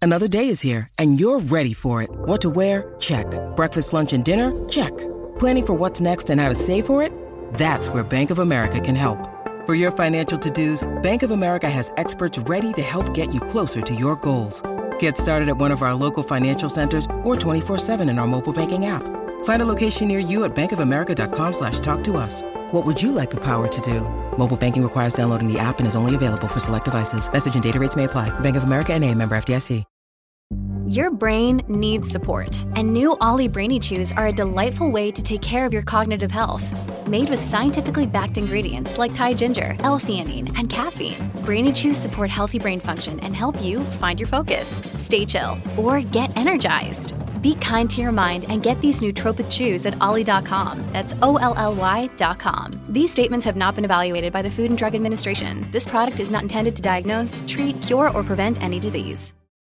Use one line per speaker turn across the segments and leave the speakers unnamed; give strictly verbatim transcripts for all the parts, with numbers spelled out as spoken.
Another day is here, and you're ready for it. What to wear? Check. Breakfast, lunch, and dinner? Check. Planning for what's next and how to save for it? That's where Bank of America can help. For your financial to-dos, Bank of America has experts ready to help get you closer to your goals. Get started at one of our local financial centers or twenty-four seven in our mobile banking app. Find a location near you at bankofamerica.com slash talk to us. What would you like the power to do? Mobile banking requires downloading the app and is only available for select devices. Message and data rates may apply. Bank of America N A, member F D I C.
Your brain needs support, and new Ollie Brainy Chews are a delightful way to take care of your cognitive health. Made with scientifically backed ingredients like Thai ginger, L-theanine, and caffeine, Brainy Chews support healthy brain function and help you find your focus, stay chill, or get energized. Be kind to your mind and get these nootropic chews at ollie dot com. That's O L L Y dot com. These statements have not been evaluated by the Food and Drug Administration. This product is not intended to diagnose, treat, cure, or prevent any disease.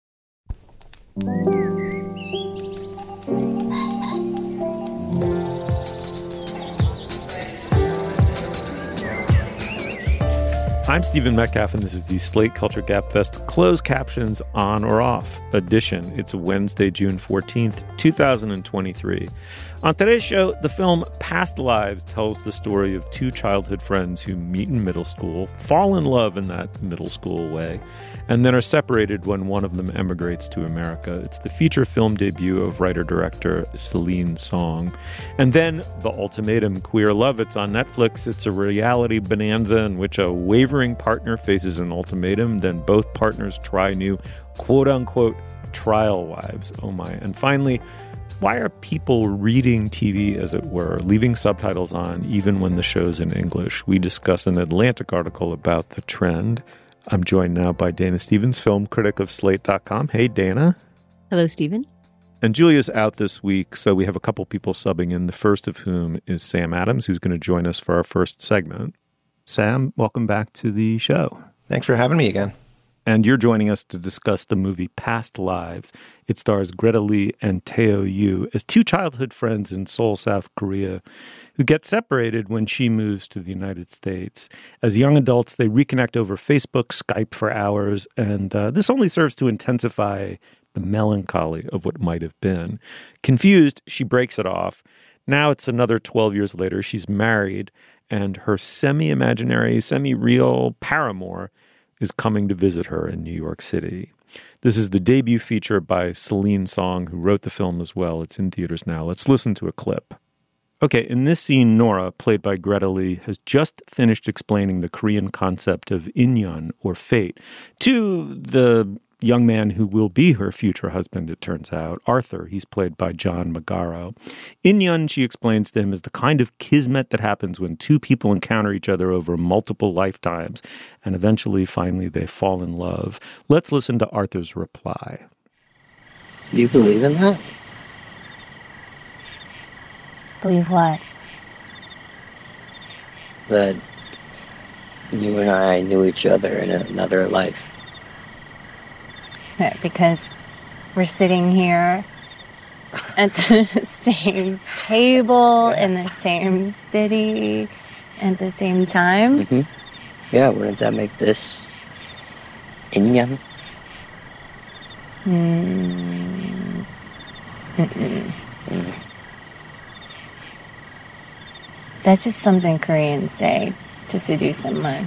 I'm Stephen Metcalf, and this is the Slate Culture Gabfest Closed Captions On or Off edition. It's Wednesday, June fourteenth, twenty twenty-three. On today's show, the film Past Lives tells the story of two childhood friends who meet in middle school, fall in love in that middle school way, and then are separated when one of them emigrates to America. It's the feature film debut of writer-director Celine Song. And then The Ultimatum, Queer Love. It's on Netflix. It's a reality bonanza in which a wavering partner faces an ultimatum. Then both partners try new quote-unquote trial wives. Oh my. And finally, why are people reading T V, as it were, leaving subtitles on even when the show's in English? We discuss an Atlantic article about the trend. I'm joined now by Dana Stevens, film critic of Slate dot com. Hey, Dana.
Hello, Stephen.
And Julia's out this week, so we have a couple people subbing in, the first of whom is Sam Adams, who's going to join us for our first segment. Sam, welcome back to the show.
Thanks for having me again.
And you're joining us to discuss the movie Past Lives. It stars Greta Lee and Tae Yoo as two childhood friends in Seoul, South Korea, who get separated when she moves to the United States. As young adults, they reconnect over Facebook, Skype for hours, and uh, this only serves to intensify the melancholy of what might have been. Confused, she breaks it off. Now it's another twelve years later. She's married, and her semi-imaginary, semi-real paramour is coming to visit her in New York City. This is the debut feature by Celine Song, who wrote the film as well. It's in theaters now. Let's listen to a clip. Okay, in this scene, Nora, played by Greta Lee, has just finished explaining the Korean concept of inyon, or fate, to the young man who will be her future husband, it turns out, Arthur. He's played by John Magaro. Inyon, she explains to him, is the kind of kismet that happens when two people encounter each other over multiple lifetimes, and eventually, finally, they fall in love. Let's listen to Arthur's reply.
Do you believe in that?
Believe what?
That you and I knew each other in another life.
Because we're sitting here at the same table in the same city at the same time.
Mm-hmm. Yeah, wouldn't that make this inyan?
Mm. Mm-mm. Mm. That's just something Koreans say to seduce someone.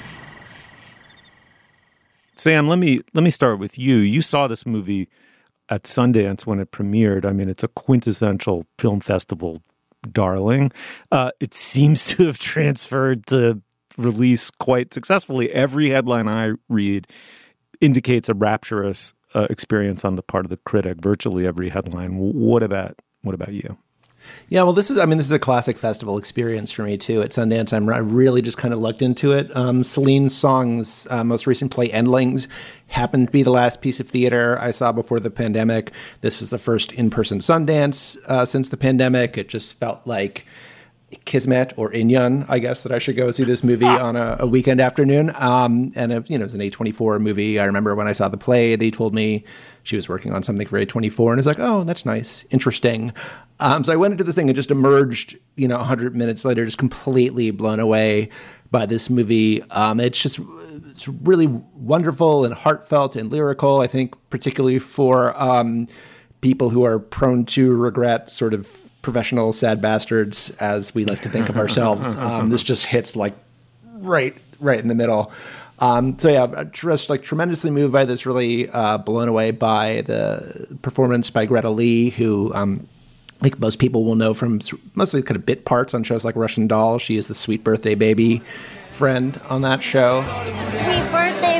Sam, let me let me start with you. You saw this movie at Sundance when it premiered. I mean, it's a quintessential film festival darling. Uh, it seems to have transferred to release quite successfully. Every headline I read indicates a rapturous uh, experience on the part of the critic. Virtually every headline. What about what about you?
Yeah, well, this is, I mean, this is a classic festival experience for me, too. At Sundance, I'm, I really just kind of lucked into it. Um, Celine Song's uh, most recent play, Endlings, happened to be the last piece of theater I saw before the pandemic. This was the first in-person Sundance uh, since the pandemic. It just felt like kismet or inyon, I guess, that I should go see this movie on a, a weekend afternoon. Um, and, it, you know, it was an A twenty-four movie. I remember when I saw the play, they told me she was working on something for A twenty-four. And it's like, oh, that's nice. Interesting. Um, so I went into this thing and just emerged, you know, one hundred minutes later, just completely blown away by this movie. Um, it's just it's really wonderful and heartfelt and lyrical, I think, particularly for um, people who are prone to regret, sort of professional sad bastards, as we like to think of ourselves. Um, this just hits like right, right in the middle. Um, so yeah, just like tremendously moved by this, really uh, blown away by the performance by Greta Lee, who um, I think most people will know from mostly kind of bit parts on shows like Russian Doll. She is the sweet birthday baby friend on that show.
Sweet birthday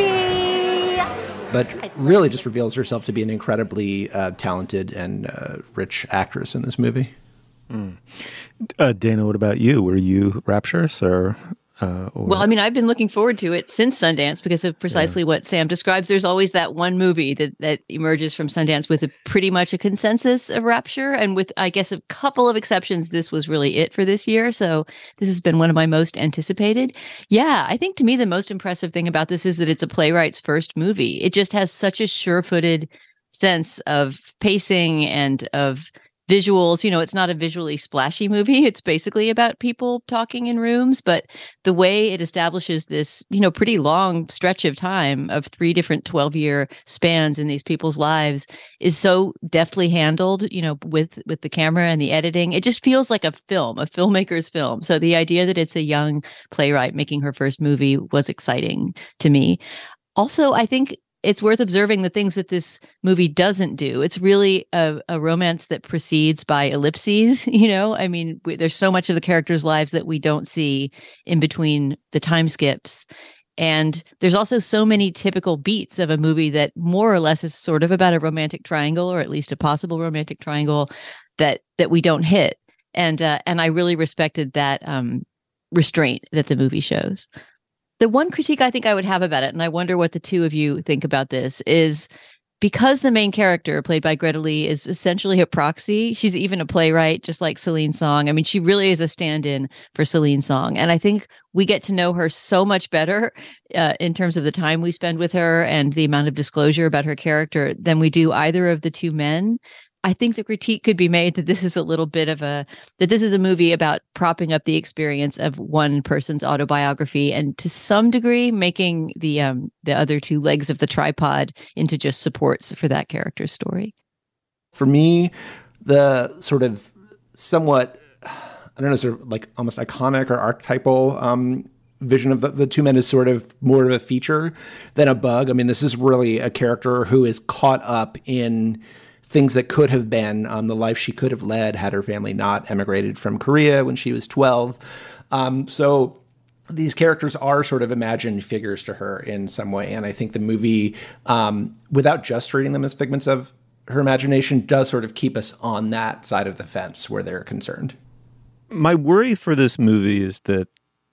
baby!
But really just reveals herself to be an incredibly uh, talented and uh, rich actress in this movie.
Mm. Uh, Dana, what about you? Were you rapturous or... Uh, or...
Well, I mean, I've been looking forward to it since Sundance because of precisely yeah. what Sam describes. There's always that one movie that, that emerges from Sundance with a pretty much a consensus of rapture. And with, I guess, a couple of exceptions, this was really it for this year. So this has been one of my most anticipated. Yeah, I think to me, the most impressive thing about this is that it's a playwright's first movie. It just has such a sure-footed sense of pacing and of visuals. You know, it's not a visually splashy movie. It's basically about people talking in rooms, but the way it establishes this, you know, pretty long stretch of time of three different twelve-year spans in these people's lives is so deftly handled, you know, with with the camera and the editing. It just feels like a film, a filmmaker's film. So the idea that it's a young playwright making her first movie was exciting to me. Also, I think it's worth observing the things that this movie doesn't do. It's really a, a romance that proceeds by ellipses. You know, I mean, we, there's so much of the characters' lives that we don't see in between the time skips. And there's also so many typical beats of a movie that more or less is sort of about a romantic triangle, or at least a possible romantic triangle, that that we don't hit. And uh, and I really respected that um, restraint that the movie shows. The one critique I think I would have about it, and I wonder what the two of you think about this, is because the main character, played by Greta Lee, is essentially a proxy. She's even a playwright, just like Celine Song. I mean, she really is a stand-in for Celine Song. And I think we get to know her so much better uh, in terms of the time we spend with her and the amount of disclosure about her character than we do either of the two men. I think the critique could be made that this is a little bit of a, that this is a movie about propping up the experience of one person's autobiography and to some degree making the um, the other two legs of the tripod into just supports for that character's story.
For me, the sort of somewhat, I don't know, sort of like almost iconic or archetypal um, vision of the, the two men is sort of more of a feature than a bug. I mean, this is really a character who is caught up in things that could have been um, the life she could have led had her family not emigrated from Korea when she was twelve. Um, so these characters are sort of imagined figures to her in some way. And I think the movie, um, without just treating them as figments of her imagination, does sort of keep us on that side of the fence where they're concerned.
My worry for this movie is that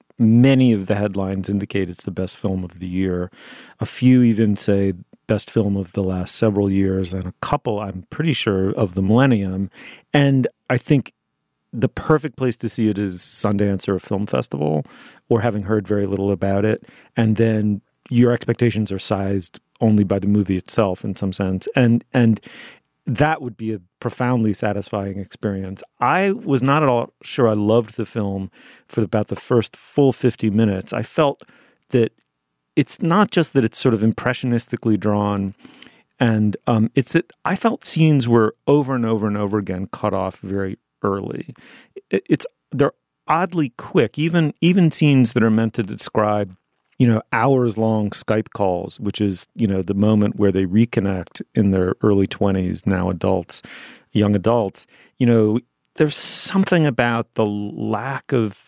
many of the headlines indicate it's the best film of the year. A few even say best film of the last several years, and a couple, I'm pretty sure, of the millennium. And I think the perfect place to see it is Sundance or a film festival, or having heard very little about it. And then your expectations are sized only by the movie itself in some sense. And and that would be a profoundly satisfying experience. I was not at all sure I loved the film for about the first full fifty minutes. I felt that it's not just that it's sort of impressionistically drawn, and um, it's that I felt scenes were over and over and over again cut off very early. It, it's they're oddly quick, even even scenes that are meant to describe, you know, hours long Skype calls, which is, you know, the moment where they reconnect in their early twenties, now adults, young adults. You know, there's something about the lack of,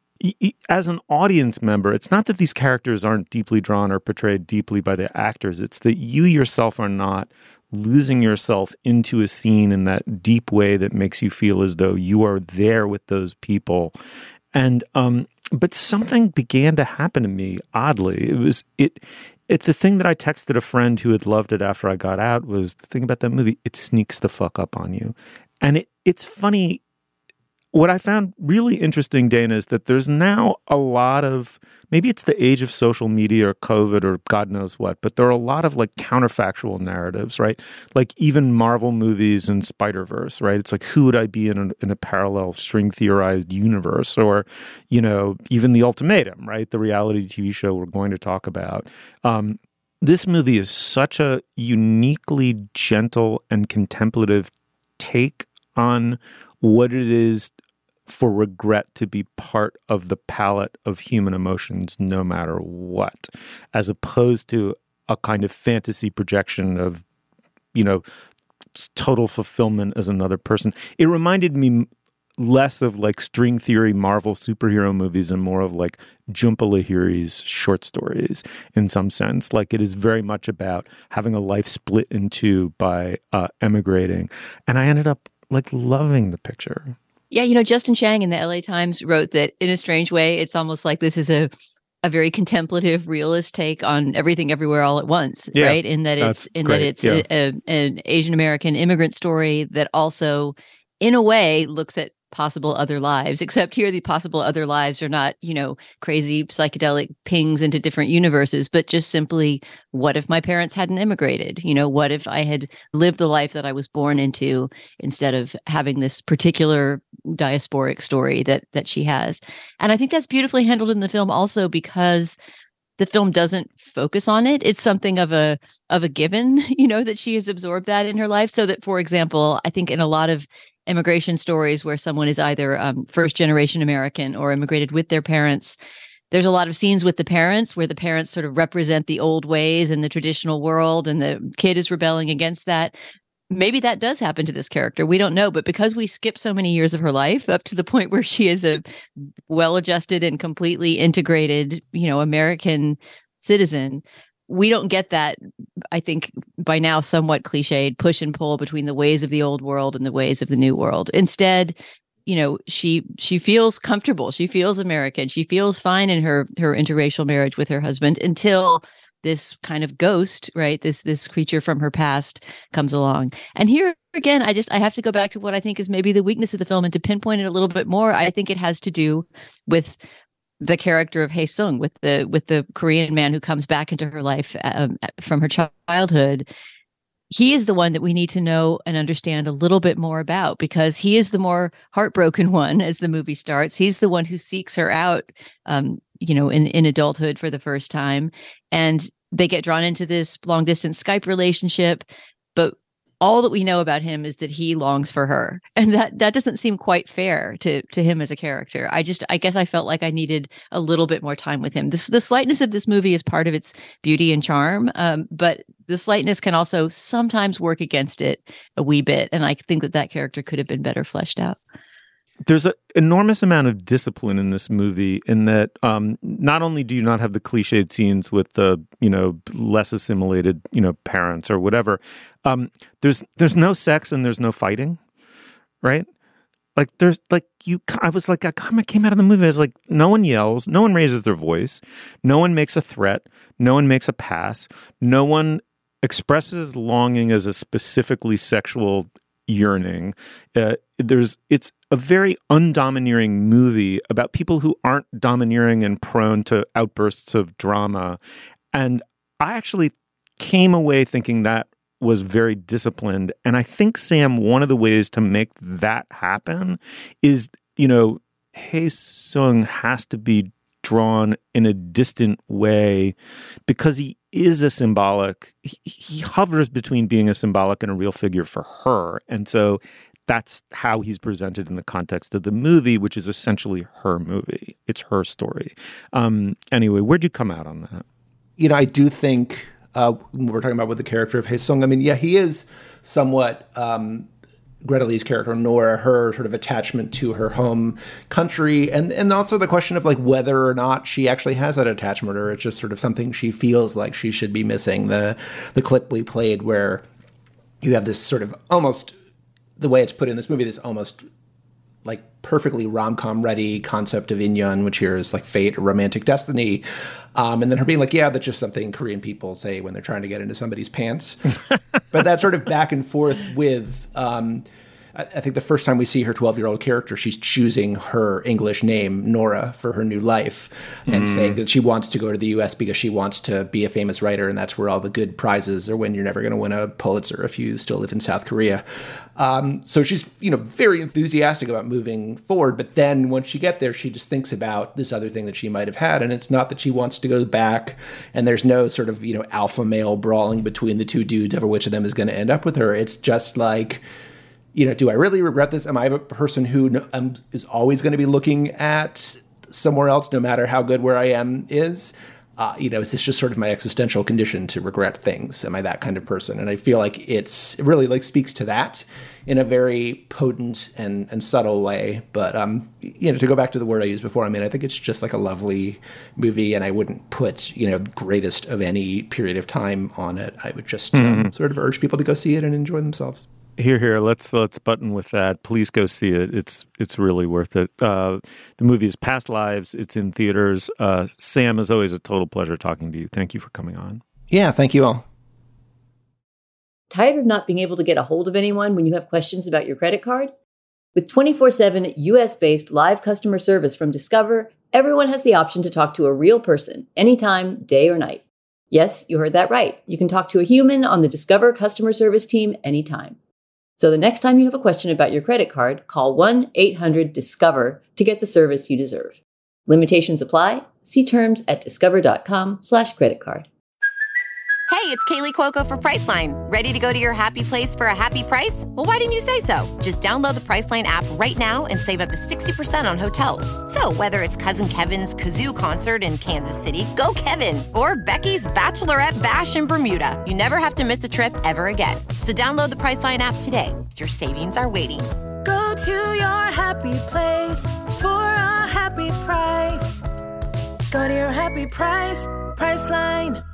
as an audience member, it's not that these characters aren't deeply drawn or portrayed deeply by the actors. It's that you yourself are not losing yourself into a scene in that deep way that makes you feel as though you are there with those people. And, um, but something began to happen to me, oddly. It was, it, it's the thing that I texted a friend who had loved it after I got out was the thing about that movie. It sneaks the fuck up on you. And it, it's funny. what I found really interesting, Dana, is that there's now a lot of, maybe it's the age of social media or COVID or God knows what, but there are a lot of like counterfactual narratives, right? Like even Marvel movies and Spider-Verse, right? It's like, who would I be in a, in a parallel string theorized universe? Or, you know, even The Ultimatum, right? The reality T V show we're going to talk about. Um, this movie is such a uniquely gentle and contemplative take on what it is for regret to be part of the palette of human emotions no matter what, as opposed to a kind of fantasy projection of, you know, total fulfillment as another person. It reminded me less of like string theory Marvel superhero movies and more of like Jhumpa Lahiri's short stories in some sense. Like it is very much about having a life split in two by uh, emigrating. And I ended up like loving the picture.
Yeah, you know, Justin Chang in the L A Times wrote that in a strange way, it's almost like this is a a very contemplative, realist take on everything, everywhere, all at once, yeah, right? In that it's in great. that it's yeah. a, a, an Asian American immigrant story that also, in a way, looks at possible other lives. Except here, the possible other lives are not, you know, crazy psychedelic pings into different universes, but just simply, what if my parents hadn't immigrated? You know, what if I had lived the life that I was born into instead of having this particular diasporic story that that she has? And I think that's beautifully handled in the film also because the film doesn't focus on it. It's something of a of a given, you know, that she has absorbed that in her life. So that, for example, I think in a lot of immigration stories where someone is either um, first generation American or immigrated with their parents, there's a lot of scenes with the parents where the parents sort of represent the old ways and the traditional world and the kid is rebelling against that. Maybe that does happen to this character. We don't know. But because we skip so many years of her life up to the point where she is a well-adjusted and completely integrated, you know, American citizen, we don't get that, I think, by now somewhat cliched push and pull between the ways of the old world and the ways of the new world. Instead, you know, she she feels comfortable. She feels American. She feels fine in her her interracial marriage with her husband until this kind of ghost, right? This this creature from her past comes along. And here again, I just I have to go back to what I think is maybe the weakness of the film and to pinpoint it a little bit more. I think it has to do with the character of Hae Sung, with the with the Korean man who comes back into her life um, from her childhood. He is the one that we need to know and understand a little bit more about because he is the more heartbroken one as the movie starts. He's the one who seeks her out, um, you know, in, in adulthood for the first time. And they get drawn into this long distance Skype relationship. But all that we know about him is that he longs for her. And that that doesn't seem quite fair to to him as a character. I just, I guess I felt like I needed a little bit more time with him. This, the slightness of this movie is part of its beauty and charm. Um, but the slightness can also sometimes work against it a wee bit. And I think that that character could have been better fleshed out.
There's an enormous amount of discipline in this movie in that um, not only do you not have the cliched scenes with the, you know, less assimilated, you know, parents or whatever, um, there's there's no sex and there's no fighting, right? Like there's like you, I was like, I kind of came out of the movie. I was like, no one yells, no one raises their voice, no one makes a threat, no one makes a pass, no one expresses longing as a specifically sexual yearning. Uh, there's it's a very undomineering movie about people who aren't domineering and prone to outbursts of drama. And I actually came away thinking that was very disciplined. And I think, Sam, one of the ways to make that happen is, you know, Hae Sung has to be drawn in a distant way because he is a symbolic, he, he hovers between being a symbolic and a real figure for her. And so that's how he's presented in the context of the movie, which is essentially her movie. It's her story. Um, anyway, where'd you come out on that?
You know, I do think uh, when we're talking about with the character of Hae Sung, I mean, yeah, he is somewhat um, Greta Lee's character, Nora, her sort of attachment to her home country, and and also the question of like whether or not she actually has that attachment, or it's just sort of something she feels like she should be missing. The the clip we played where you have this sort of almost, the way it's put in this movie, this almost like perfectly rom-com ready concept of inyeon, which here is like fate or romantic destiny. Um, and then her being like, yeah, that's just something Korean people say when they're trying to get into somebody's pants. But that sort of back and forth with um, I, I think the first time we see her twelve-year-old character, she's choosing her English name, Nora, for her new life, and mm. saying that she wants to go to the U S because she wants to be a famous writer, and that's where all the good prizes are when you're never going to win a Pulitzer if you still live in South Korea. Um, so she's, you know, very enthusiastic about moving forward. But then once she gets there, she just thinks about this other thing that she might have had. And it's not that she wants to go back, and there's no sort of, you know, alpha male brawling between the two dudes over which of them is going to end up with her. It's just like, you know, do I really regret this? Am I a person who um, is always going to be looking at somewhere else, no matter how good where I am is? Uh, you know, is this just sort of my existential condition to regret things? Am I that kind of person? And I feel like it's it really like speaks to that in a very potent and, and subtle way. But, um, you know, to go back to the word I used before, I mean, I think it's just like a lovely movie, and I wouldn't put, you know, greatest of any period of time on it. I would just mm-hmm. um, sort of urge people to go see it and enjoy themselves.
Here, here. Let's let's button with that. Please go see it. It's it's really worth it. Uh, the movie is Past Lives. It's in theaters. Uh, Sam, as always, a total pleasure talking to you. Thank you for coming on.
Yeah, thank you all.
Tired of not being able to get a hold of anyone when you have questions about your credit card? With twenty-four seven U S-based live customer service from Discover, everyone has the option to talk to a real person anytime, day or night. Yes, you heard that right. You can talk to a human on the Discover customer service team anytime. So the next time you have a question about your credit card, call one eight hundred discover to get the service you deserve. Limitations apply. See terms at discover.com slash credit card.
Hey, it's Kaylee Cuoco for Priceline. Ready to go to your happy place for a happy price? Well, why didn't you say so? Just download the Priceline app right now and save up to sixty percent on hotels. So whether it's Cousin Kevin's Kazoo Concert in Kansas City, go Kevin, or Becky's Bachelorette Bash in Bermuda, you never have to miss a trip ever again. So download the Priceline app today. Your savings are waiting.
Go to your happy place for a happy price. Go to your happy price, Priceline.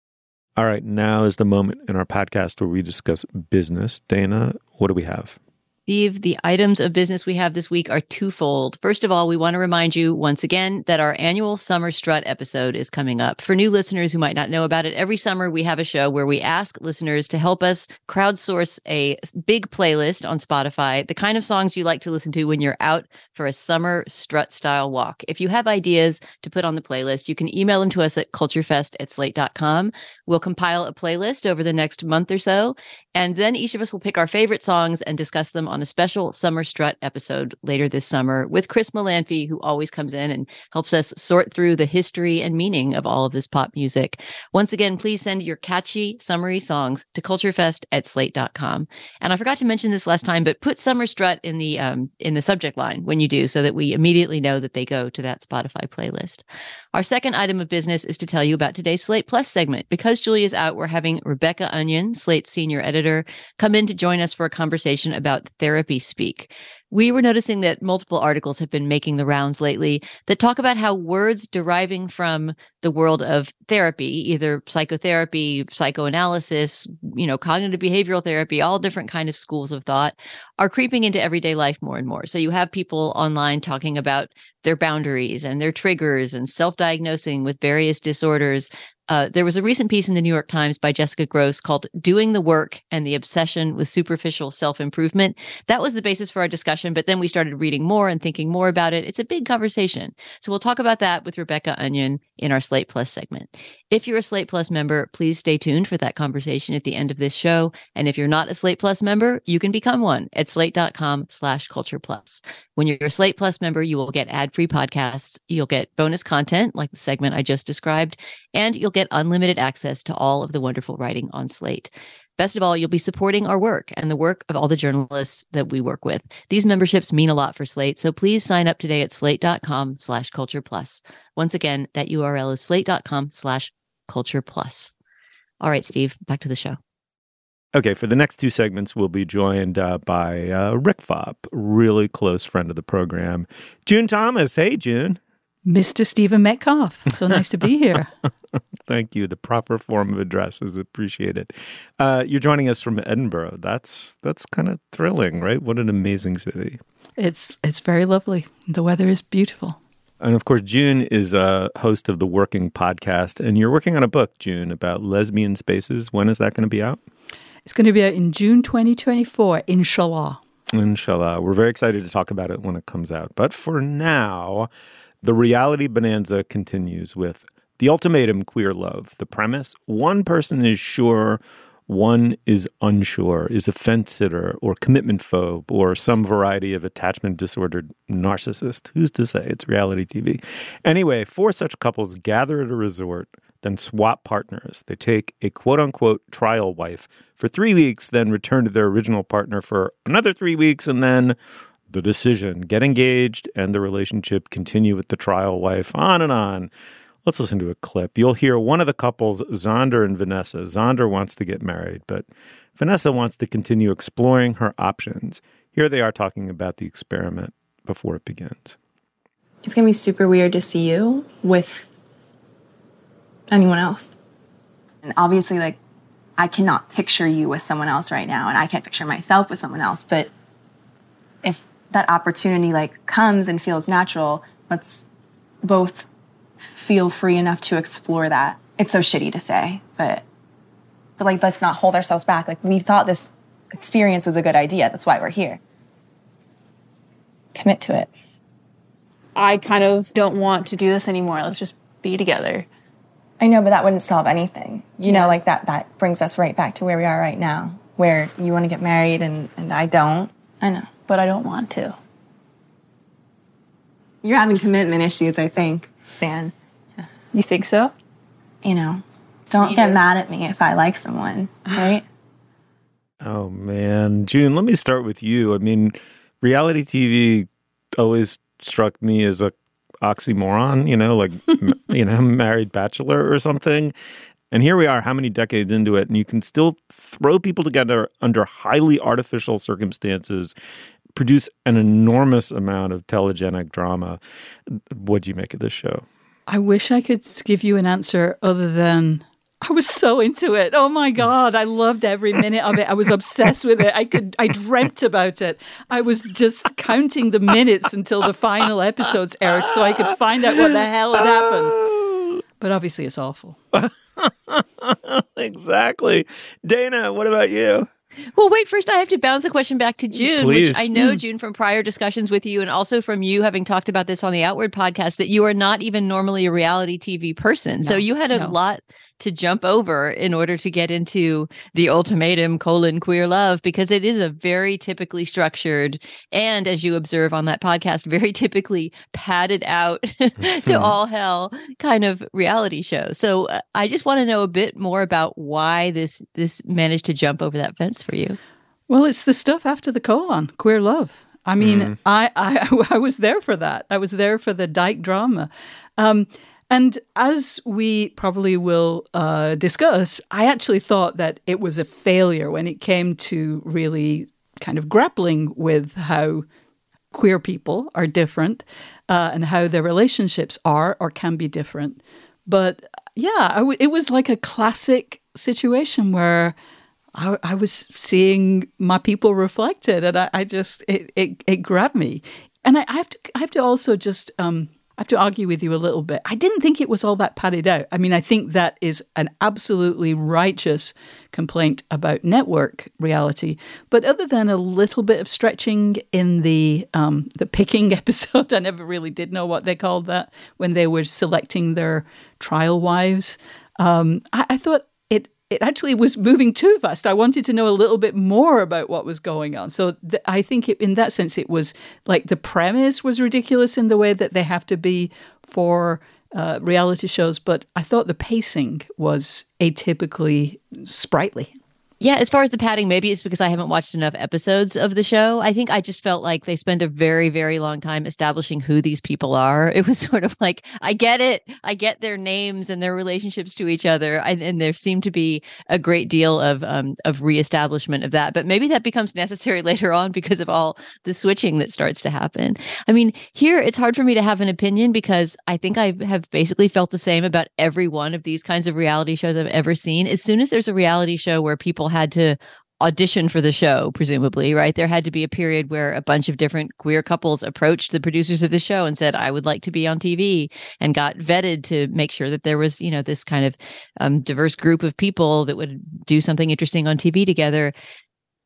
All right, now is the moment in our podcast where we discuss business. Dana, what do we have?
Steve, the items of business we have this week are twofold. First of all, we want to remind you once again that our annual Summer Strut episode is coming up. For new listeners who might not know about it, every summer we have a show where we ask listeners to help us crowdsource a big playlist on Spotify, the kind of songs you like to listen to when you're out for a summer strut style walk. If you have ideas to put on the playlist, you can email them to us at culturefest at slate dot com. We'll compile a playlist over the next month or so, and then each of us will pick our favorite songs and discuss them on a special Summer Strut episode later this summer with Chris Molanphy, who always comes in and helps us sort through the history and meaning of all of this pop music. Once again, please send your catchy summery songs to culturefest at slate dot com. And I forgot to mention this last time, but put Summer Strut in the um, in the subject line when you do, so that we immediately know that they go to that Spotify playlist. Our second item of business is to tell you about today's Slate Plus segment. Because Julia's out, we're having Rebecca Onion, Slate's senior editor, come in to join us for a conversation about therapy speak. We were noticing that multiple articles have been making the rounds lately that talk about how words deriving from the world of therapy, either psychotherapy, psychoanalysis, you know, cognitive behavioral therapy, all different kind of schools of thought, are creeping into everyday life more and more. So you have people online talking about their boundaries and their triggers and self-diagnosing with various disorders. Uh, there was a recent piece in the New York Times by Jessica Gross called Doing the Work and the Obsession with Superficial Self-Improvement. That was the basis for our discussion, but then we started reading more and thinking more about it. It's a big conversation. So we'll talk about that with Rebecca Onion in our Slate Plus segment. If you're a Slate Plus member, please stay tuned for that conversation at the end of this show. And if you're not a Slate Plus member, you can become one at slate.com slash culture plus. When you're a Slate Plus member, you will get ad-free podcasts, you'll get bonus content like the segment I just described, and you'll get unlimited access to all of the wonderful writing on Slate. Best of all, you'll be supporting our work and the work of all the journalists that we work with. These memberships mean a lot for Slate, so please sign up today at slate.com slash culture plus. Once again, that U R L is slate.com slash culture plus. All right, Steve, back to the show.
Okay, for the next two segments, we'll be joined uh, by uh, Rick Fopp, really close friend of the program. June Thomas. Hey, June.
Mister Stephen Metcalf. So nice to be here.
Thank you. The proper form of address is appreciated. Uh, you're joining us from Edinburgh. That's that's kind of thrilling, right? What an amazing city.
It's it's very lovely. The weather is beautiful.
And of course, June is a host of the Working podcast, and you're working on a book, June, about lesbian spaces. When is that going to be out?
It's going to be out in June twenty twenty-four, inshallah.
Inshallah. We're very excited to talk about it when it comes out. But for now, the reality bonanza continues with The Ultimatum, Queer Love. The premise: one person is sure, one is unsure, is a fence sitter or commitment phobe or some variety of attachment disordered narcissist. Who's to say? It's reality T V. Anyway, four such couples gather at a resort, then swap partners. They take a quote-unquote trial wife for three weeks, then return to their original partner for another three weeks, and then the decision: get engaged and the relationship continue with the trial wife, on and on. Let's listen to a clip. You'll hear one of the couples, Zander and Vanessa. Zander wants to get married, but Vanessa wants to continue exploring her options. Here they are talking about the experiment before it begins.
It's going to be super weird to see you with anyone else. And obviously, like, I cannot picture you with someone else right now, and I can't picture myself with someone else. But if that opportunity, like, comes and feels natural, let's both feel free enough to explore that. It's so shitty to say, but but like, let's not hold ourselves back. Like, we thought this experience was a good idea. That's why we're here. Commit to it. I kind of don't want to do this anymore. Let's just be together. I know, but that wouldn't solve anything. You yeah. know, like that that brings us right back to where we are right now, where you want to get married and, and I don't. I know, but I don't want to. You're having commitment issues, I think, San. Yeah. You think so? You know, don't get mad at me if I like someone, right?
Oh, man. June, let me start with you. I mean, reality T V always struck me as a oxymoron, you know, like, you know, married bachelor or something. And here we are, how many decades into it, and you can still throw people together under highly artificial circumstances, produce an enormous amount of telegenic drama. What do you make of this show?
I wish I could give you an answer other than I was so into it. Oh my God, I loved every minute of it. I was obsessed with it. I could, I dreamt about it. I was just counting the minutes until the final episodes, Eric, so I could find out what the hell had happened. But obviously it's awful.
Exactly. Dana, what about you?
Well, wait, first I have to bounce a question back to June,
Please.
which I know, June, from prior discussions with you and also from you having talked about this on the Outward podcast, that you are not even normally a reality T V person. No, so you had a no. lot to jump over in order to get into The Ultimatum, colon, Queer Love, because it is a very typically structured and, as you observe on that podcast, very typically padded out to all hell kind of reality show. So uh, I just want to know a bit more about why this this managed to jump over that fence for you.
Well, it's the stuff after the colon, Queer Love. I mean, mm. I, I I was there for that. I was there for the dyke drama. Um, And as we probably will uh, discuss, I actually thought that it was a failure when it came to really kind of grappling with how queer people are different uh, and how their relationships are or can be different. But yeah, I w- it was like a classic situation where I, I was seeing my people reflected, and I, I just it, it it grabbed me. And I, I have to I have to also just. Um, I have to argue with you a little bit. I didn't think it was all that padded out. I mean, I think that is an absolutely righteous complaint about network reality. But other than a little bit of stretching in the um, the picking episode, I never really did know what they called that when they were selecting their trial wives. Um, I, I thought it it actually was moving too fast. I wanted to know a little bit more about what was going on. So th- I think it, in that sense, it was like the premise was ridiculous in the way that they have to be for uh, reality shows. But I thought the pacing was atypically sprightly.
Yeah, as far as the padding, maybe it's because I haven't watched enough episodes of the show. I think I just felt like they spent a very, very long time establishing who these people are. It was sort of like, I get it. I get their names and their relationships to each other. I, and there seemed to be a great deal of um, of reestablishment of that. But maybe that becomes necessary later on because of all the switching that starts to happen. I mean, here it's hard for me to have an opinion because I think I have basically felt the same about every one of these kinds of reality shows I've ever seen. As soon as there's a reality show where people had to audition for the show, presumably, right? There had to be a period where a bunch of different queer couples approached the producers of the show and said, I would like to be on T V, and got vetted to make sure that there was, you know, this kind of um, diverse group of people that would do something interesting on T V together.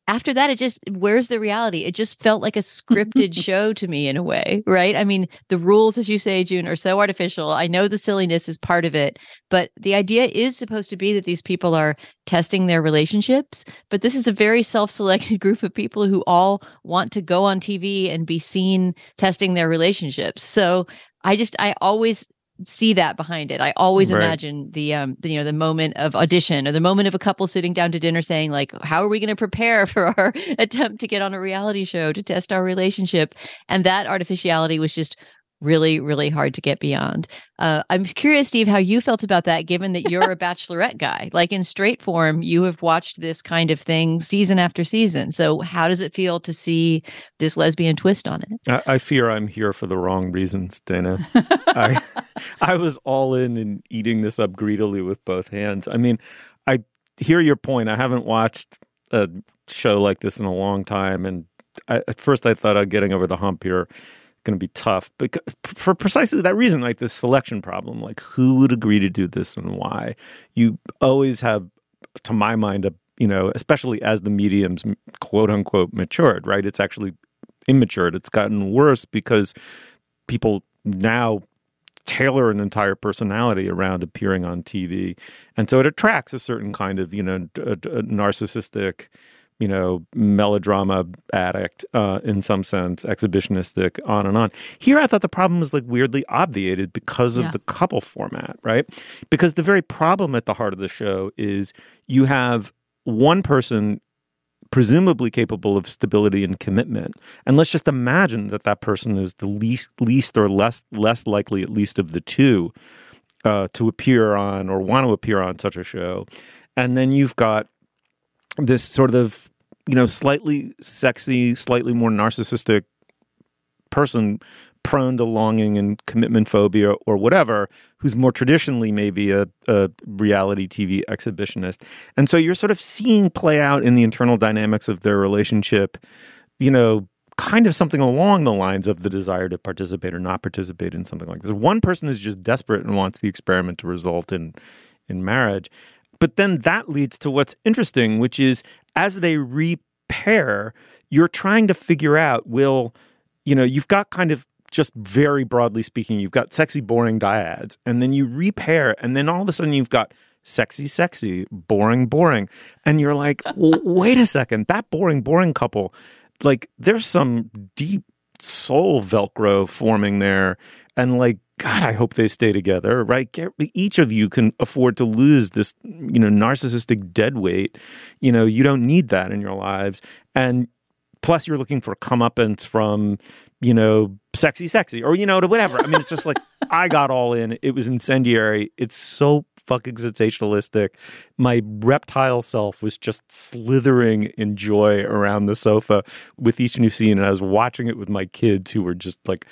after that, it just, where's the reality? It just felt like a scripted show to me in a way, right? I mean, the rules, as you say, June, are so artificial. I know the silliness is part of it, but the idea is supposed to be that these people are testing their relationships. But this is a very self-selected group of people who all want to go on T V and be seen testing their relationships. So I just, I always see that behind it. I always
Right.
imagine the um the, you know the moment of audition or the moment of a couple sitting down to dinner saying like, how are we going to prepare for our attempt to get on a reality show to test our relationship? And that artificiality was just really, really hard to get beyond. Uh, I'm curious, Steve, how you felt about that, given that you're a Bachelorette guy. Like in straight form, you have watched this kind of thing season after season. So how does it feel to see this lesbian twist on it?
I, I fear I'm here for the wrong reasons, Dana. I, I was all in and eating this up greedily with both hands. I mean, I hear your point. I haven't watched a show like this in a long time. And I, at first I thought I'm getting over the hump here. Going to be tough, but for precisely that reason, like this selection problem, like who would agree to do this and why? You always have, to my mind, a you know, especially as the medium's quote unquote matured, right? It's actually immatured. It's gotten worse because people now tailor an entire personality around appearing on T V, and so it attracts a certain kind of you know a, a narcissistic, you know, melodrama addict uh, in some sense, exhibitionistic, on and on. Here, I thought the problem was like weirdly obviated because of
Yeah.
the couple format, right? Because the very problem at the heart of the show is you have one person presumably capable of stability and commitment. And let's just imagine that that person is the least, least or less, less likely, at least of the two, uh, to appear on or want to appear on such a show. And then you've got this sort of, you know, slightly sexy, slightly more narcissistic person prone to longing and commitment phobia or whatever, who's more traditionally maybe a, a reality T V exhibitionist. And so you're sort of seeing play out in the internal dynamics of their relationship, you know, kind of something along the lines of the desire to participate or not participate in something like this. One person is just desperate and wants the experiment to result in in marriage. But then that leads to what's interesting, which is as they repair, you're trying to figure out, will, you know, you've got kind of just very broadly speaking, you've got sexy, boring dyads, and then you repair, and then all of a sudden you've got sexy, sexy, boring, boring. And you're like, well, wait a second, that boring, boring couple, like there's some deep soul Velcro forming there. And like, God, I hope they stay together, right? Each of you can afford to lose this, you know, narcissistic dead weight. You know, you don't need that in your lives. And plus you're looking for comeuppance from, you know, sexy, sexy, or, you know, to whatever. I mean, it's just like, I got all in. It was incendiary. It's so fucking sensationalistic. My reptile self was just slithering in joy around the sofa with each new scene. And I was watching it with my kids who were just like,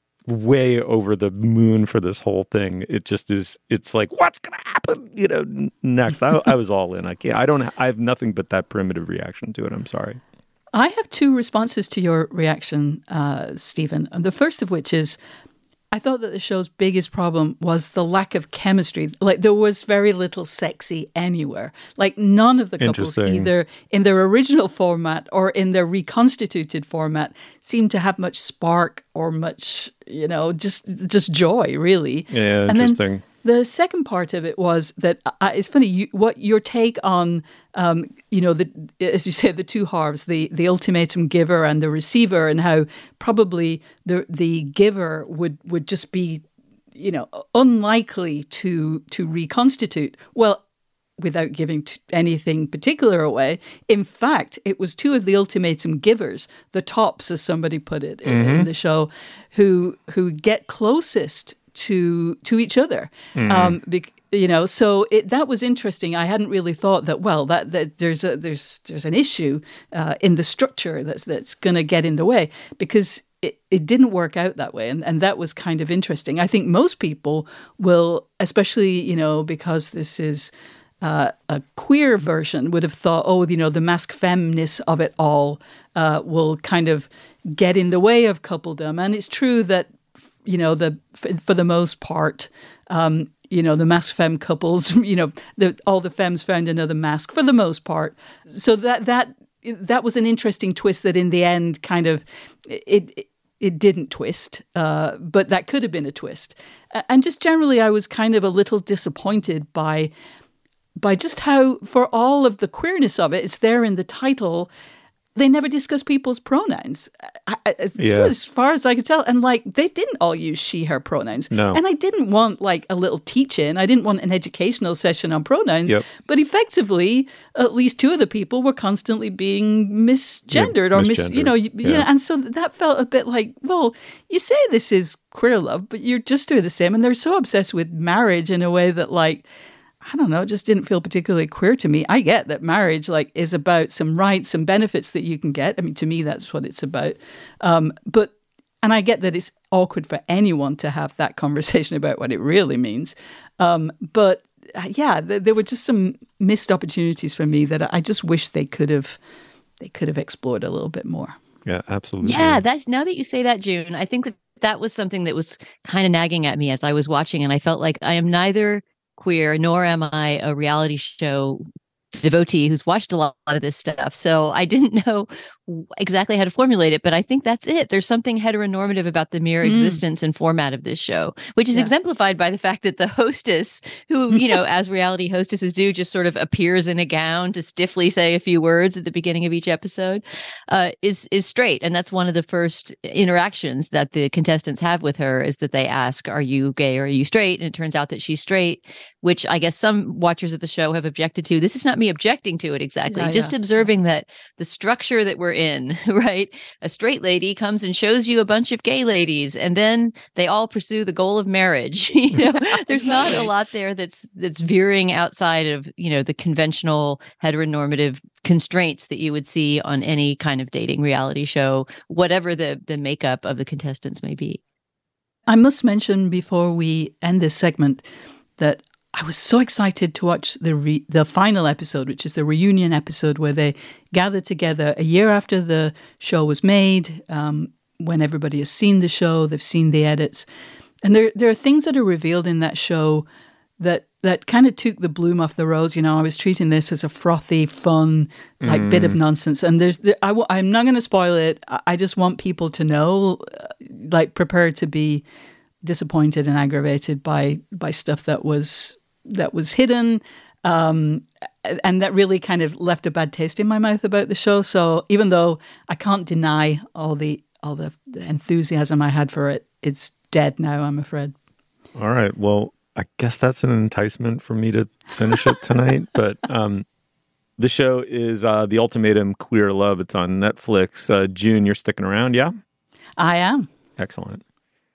way over the moon for this whole thing. It just is, it's like, what's going to happen, you know, next? I, I was all in. I can't, I don't, I have nothing but that primitive reaction to it. I'm sorry.
I have two responses to your reaction, uh, Stephen. And the first of which is, I thought that the show's biggest problem was the lack of chemistry. Like there was very little sexy anywhere. Like none of the couples, either in their original format or in their reconstituted format, seemed to have much spark or much, you know, just just joy, really.
Yeah,
and
interesting.
Then the second part of it was that uh, it's funny. You, what your take on, um, you know, the as you said, the two halves, the the ultimatum giver and the receiver, and how probably the the giver would would just be, you know, unlikely to to reconstitute. Well, without giving t- anything particular away, in fact, it was two of the ultimatum givers, the tops, as somebody put it in,
Mm-hmm.
in the show, who who get closest to to each other.
Mm-hmm.
Um, bec- you know, so it, that was interesting. I hadn't really thought that. Well, that, that there's a there's there's an issue uh, in the structure that's that's going to get in the way, because it, it didn't work out that way, and and that was kind of interesting. I think most people will, especially you know, because this is uh, a queer version, would have thought, oh, you know, the masc femness of it all uh, will kind of get in the way of coupledom, and it's true that. You know, the for the most part, um, you know, the masc femme couples, you know, the, all the femmes found another masc for the most part. So that that that was an interesting twist that in the end kind of it it, it didn't twist, uh, but that could have been a twist. And just generally, I was kind of a little disappointed by by just how, for all of the queerness of it, it's there in the title. They never discuss people's pronouns, as,
yeah.
as far as I could tell. And, like, they didn't all use she, her pronouns.
No.
And I didn't want, like, a little teach-in. I didn't want an educational session on pronouns.
Yep.
But effectively, at least two of the people were constantly being misgendered
yeah,
or, mis,
misgendered.
you know, you,
yeah.
you know, and so that felt a bit like, well, you say this is queer love, but you're just doing the same. And they're so obsessed with marriage in a way that, like, I don't know, it just didn't feel particularly queer to me. I get that marriage, like, is about some rights, some benefits that you can get. I mean, to me, that's what it's about. Um, but, and I get that it's awkward for anyone to have that conversation about what it really means. Um, but yeah, th- there were just some missed opportunities for me that I just wish they could have, they could have explored a little bit more.
Yeah, absolutely.
Yeah, that's now that you say that, June, I think that that was something that was kind of nagging at me as I was watching, and I felt like I am neither queer, nor am I a reality show devotee who's watched a lot of this stuff. So I didn't know exactly how to formulate it, but I think that's it. There's something heteronormative about the mere
Mm.
existence and format of this show, which is
Yeah.
exemplified by the fact that the hostess, who, you know, as reality hostesses do, just sort of appears in a gown to stiffly say a few words at the beginning of each episode, uh, is is straight. And that's one of the first interactions that the contestants have with her, is that they ask, are you gay or are you straight? And it turns out that she's straight, which I guess some watchers of the show have objected to. This is not me objecting to it exactly,
Yeah,
just
yeah.
observing that the structure that we're in, right? A straight lady comes and shows you a bunch of gay ladies, and then they all pursue the goal of marriage. You know, there's not a lot there that's that's veering outside of, you know, the conventional heteronormative constraints that you would see on any kind of dating reality show, whatever the the makeup of the contestants may be.
I must mention before we end this segment that I was so excited to watch the re- the final episode, which is the reunion episode where they gather together a year after the show was made, um, when everybody has seen the show, they've seen the edits. And there there are things that are revealed in that show that that kind of took the bloom off the rose. You know, I was treating this as a frothy, fun, like
Mm.
bit of nonsense. And there's, there, I w- I'm not going to spoil it. I, I just want people to know, uh, like, prepared to be disappointed and aggravated by by stuff that was that was hidden, um, and that really kind of left a bad taste in my mouth about the show. So even though I can't deny all the all the, the enthusiasm I had for it, it's dead now, I'm afraid.
All right. Well, I guess that's an enticement for me to finish it tonight. But um, the show is uh, The Ultimatum Queer Love. It's on Netflix. Uh, June, you're sticking around, yeah?
I am.
Excellent.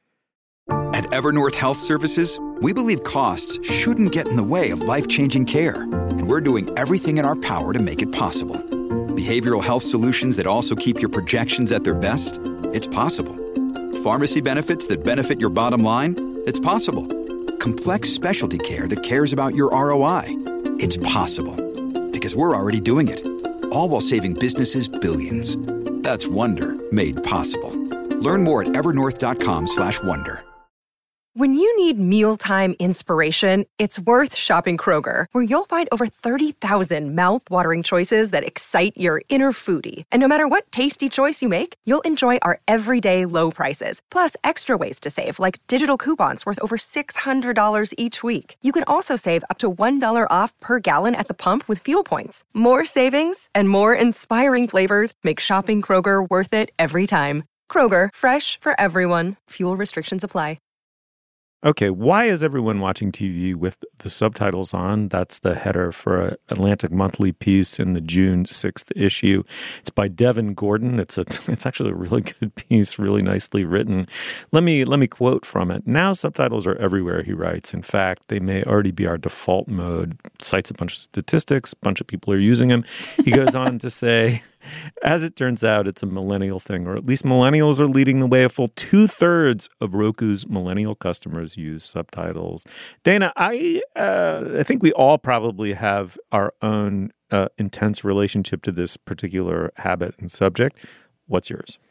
At Evernorth Health Services, we believe costs shouldn't get in the way of life-changing care, and we're doing everything in our power to make it possible. Behavioral health solutions that also keep your projections at their best? It's possible. Pharmacy benefits that benefit your bottom line? It's possible. Complex specialty care that cares about your R O I? It's possible. Because we're already doing it. All while saving businesses billions. That's Wonder made possible. Learn more at evernorth.com slash wonder.
When you need mealtime inspiration, it's worth shopping Kroger, where you'll find over thirty thousand mouth-watering choices that excite your inner foodie. And no matter what tasty choice you make, you'll enjoy our everyday low prices, plus extra ways to save, like digital coupons worth over six hundred dollars each week. You can also save up to one dollar off per gallon at the pump with fuel points. More savings and more inspiring flavors make shopping Kroger worth it every time. Kroger, fresh for everyone. Fuel restrictions apply.
Okay, why is everyone watching T V with the subtitles on? That's the header for an Atlantic Monthly piece in the June sixth issue. It's by Devin Gordon. It's a it's actually a really good piece, really nicely written. Let me let me quote from it. Now subtitles are everywhere, he writes. In fact, they may already be our default mode. Cites a bunch of statistics, a bunch of people are using them. He goes on to say, as it turns out, it's a millennial thing, or at least millennials are leading the way. A full two-thirds of Roku's millennial customers use subtitles. Dana, I uh, I think we all probably have our own uh, intense relationship to this particular habit and subject. What's yours?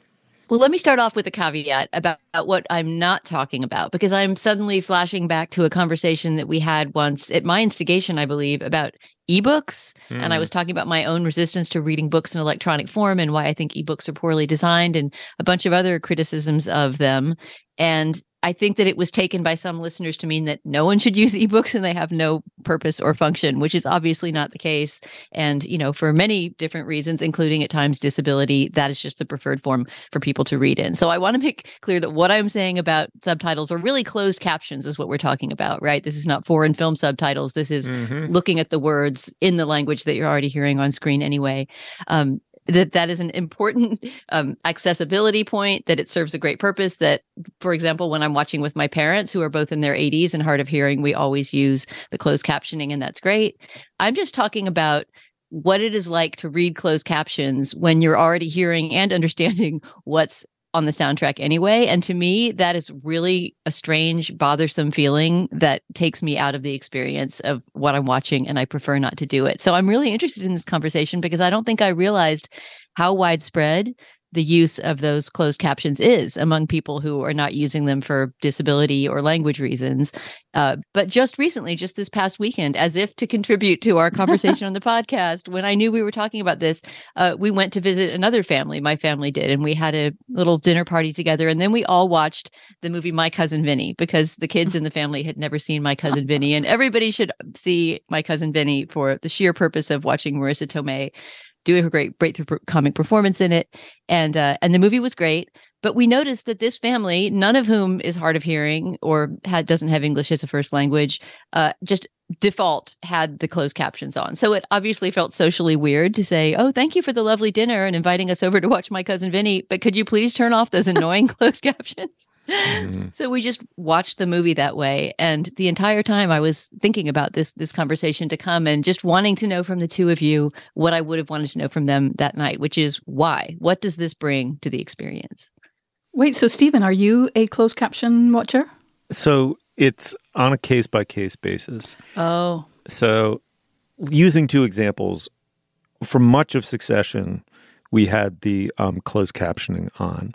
Well, let me start off with a caveat about what I'm not talking about, because I'm suddenly flashing back to a conversation that we had once at my instigation, I believe, about ebooks. Mm. And I was talking about my own resistance to reading books in electronic form and why I think ebooks are poorly designed and a bunch of other criticisms of them. And I think that it was taken by some listeners to mean that no one should use ebooks and they have no purpose or function, which is obviously not the case. And, you know, for many different reasons, including at times disability, that is just the preferred form for people to read in. So I want to make clear that what I'm saying about subtitles or really closed captions is what we're talking about, right? This is not foreign film subtitles. This is mm-hmm. looking at the words in the language that you're already hearing on screen anyway. Um, that that is an important um, accessibility point, that it serves a great purpose, that, for example, when I'm watching with my parents who are both in their eighties and hard of hearing, we always use the closed captioning, and that's great. I'm just talking about what it is like to read closed captions when you're already hearing and understanding what's on the soundtrack anyway. And to me, that is really a strange, bothersome feeling that takes me out of the experience of what I'm watching, and I prefer not to do it. So I'm really interested in this conversation because I don't think I realized how widespread the use of those closed captions is among people who are not using them for disability or language reasons. Uh, but just recently, just this past weekend, as if to contribute to our conversation on the podcast, when I knew we were talking about this, uh, we went to visit another family. My family did, and we had a little dinner party together. And then we all watched the movie My Cousin Vinny, because the kids in the family had never seen My Cousin Vinny. And everybody should see My Cousin Vinny for the sheer purpose of watching Marissa Tomei doing a great breakthrough comic performance in it. And uh, and the movie was great. But we noticed that this family, none of whom is hard of hearing or had, doesn't have English as a first language, uh, just default had the closed captions on. So it obviously felt socially weird to say, oh, thank you for the lovely dinner and inviting us over to watch My Cousin Vinny, but could you please turn off those annoying closed captions? Mm-hmm. So we just watched the movie that way. And the entire time I was thinking about this, this conversation to come and just wanting to know from the two of you what I would have wanted to know from them that night, which is why? What does this bring to the experience?
Wait, so Stephen, are you a closed caption watcher?
So it's on a case-by-case basis.
Oh.
So using two examples, for much of Succession, we had the um, closed captioning on.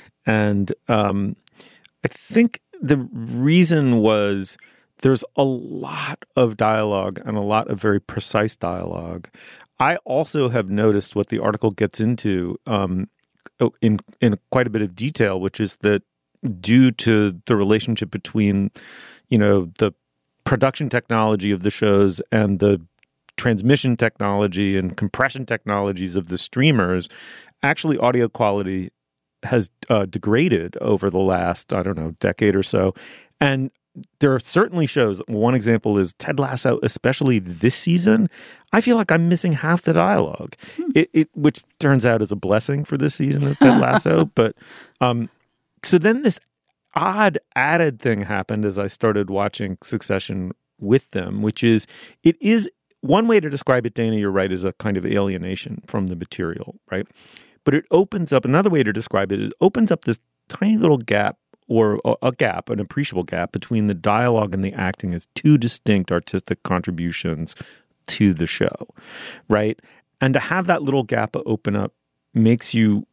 And um, I think the reason was there's a lot of dialogue and a lot of very precise dialogue. I also have noticed what the article gets into um, in in quite a bit of detail, which is that due to the relationship between, you know, the production technology of the shows and the transmission technology and compression technologies of the streamers, actually audio quality has uh, degraded over the last, I don't know, decade or so. And there are certainly shows. One example is Ted Lasso, especially this season. I feel like I'm missing half the dialogue, hmm. it, it, which turns out is a blessing for this season of Ted Lasso. But um, so then this odd added thing happened as I started watching Succession with them, which is it is one way to describe it, Dana, you're right, is a kind of alienation from the material, right? But it opens up, another way to describe it, it opens up this tiny little gap or a gap, an appreciable gap between the dialogue and the acting as two distinct artistic contributions to the show, right? And to have that little gap open up makes you